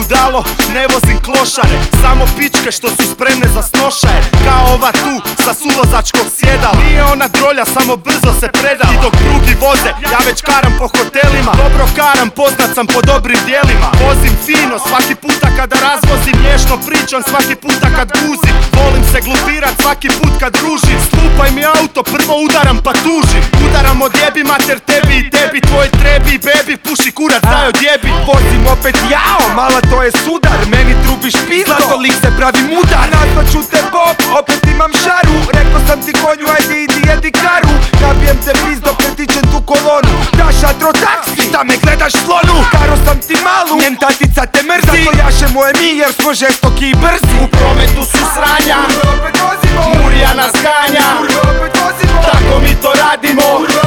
budalo, ne vozim klošare, samo pičke što su spremne za snošaje. Kao ova tu sa suvozačkog sjedala, nije ona drolja, samo brzo se predala. I dok drugi voze, ja već karam po hotelima, dobro karam, poznat sam po dobrim dijelima. Vozim fino svaki puta kada razvozim, mješno pričam svaki puta kad guzim. Volim se glupirat svaki put kad družim, stupaj mi auto, prvo udaram pa tužim. Udaram od jebi mater tebi i tebi, tvoj trebi i bebi, puši kurac daj od jebi. Vozim opet jao, mala to je sudar, meni trubiš pizdo, zato lik se pravi mudar. Nazvaću te Bob, opet imam žaru, rekao sam ti konju, ajde idi jedi karu. Nabijem te pizdo, pretičem tu kolonu, daš atro taksi, šta me gledaš slonu. Karo sam ti malu, njen tatica te mrzi, zato jašemo je mi jer smo žestoki i brzi. U prometu su sranja, Murija nas ganja, tako mi to radimo,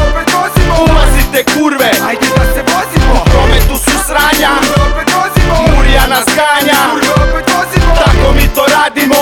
ulazite kurve, ajde da se vozimo. U prometu su sranja, Murija nas ganja, tako mi to radimo,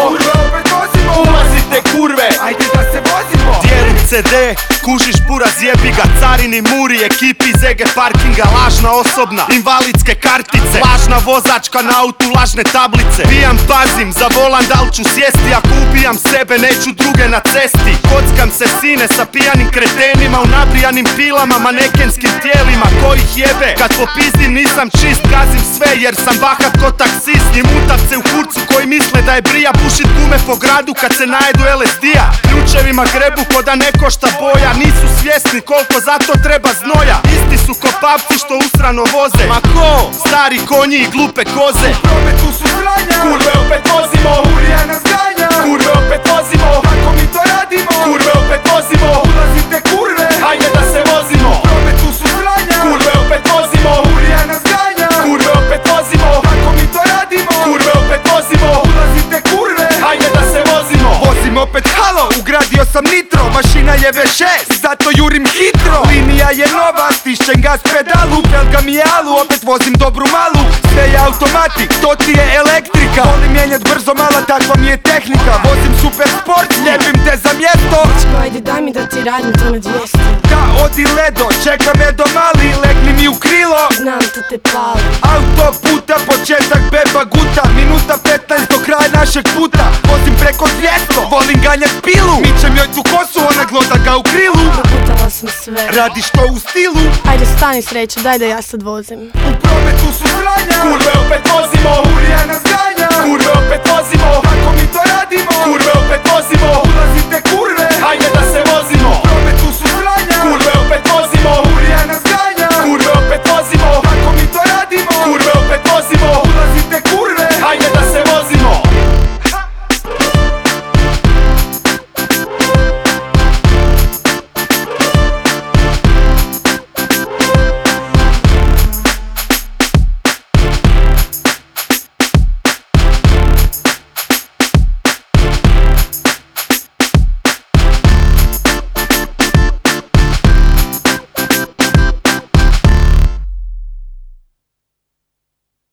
ulazite kurve, ajde da se vozimo. Dijelim CD, kužiš buraz jebi ga, carini muri, ekipi iz EG parkinga. Lažna osobna, invalidske kartice, lažna vozačka na autu, lažne tablice. Pijam, pazim, za volan dal ću sjesti, ako ubijam sebe neću druge na cesti. Kockam se sine sa pijanim kretenima, u nabrijanim pilama, manekenskim tijelima. Ko ih jebe, kad popizdim nisam čist, gazim sve jer sam bahat ko taksist. I mutavce u kurcu koji misle da je brija, pušit gume po gradu kad se najedu LSD-a. Ključevima grebu ko da ne košta boja, nisu svjesni koliko za to treba znoja. Isti su ko papci što usrano voze, ma ko? Stari konji i glupe koze. U prometu su sranja, Kurve opet vozimo, Murija nas ganja, kurve opet vozimo, tako mi to radimo. kurve opet vozimo, Ulazite kurve, ajde da se vozimo. u prometu su sranja, Kurve opet vozimo, Murija nas ganja, kurve opet vozimo, tako mi to radimo. kurve opet vozimo, Ulazite kurve, ajde da se vozimo. vozim opet halo, ugradio sam nitro, mašina je V6, zato jurim hitro. Linija je nova, stišćem gaz pedalu, belga mi je alu, opet vozim dobru malu. Sve je automatik, to ti je elektrika, volim mijenjat brzo mala, takva mi je tehnika. Vozim super sport, ljepim te za mjesto. Ajde daj mi da ti radim to na 200. Da odi ledo, čeka me do mali, legni mi u krilo. Znam to te pali. Autoputa, početak beba guta, minuta 15 do kraja našeg puta. Vozim preko 200, volim ganjat pilu, mičem joj tu kosu, ona gloda ga u krilu. Proputala sam sve. Radiš to u stilu, Ajde stani sreću, daj da ja sad vozim. u prometu su sranja, Kurve opet vozimo, Murija nas ganja, kurve opet vozimo, tako mi to radimo. kurve opet vozimo,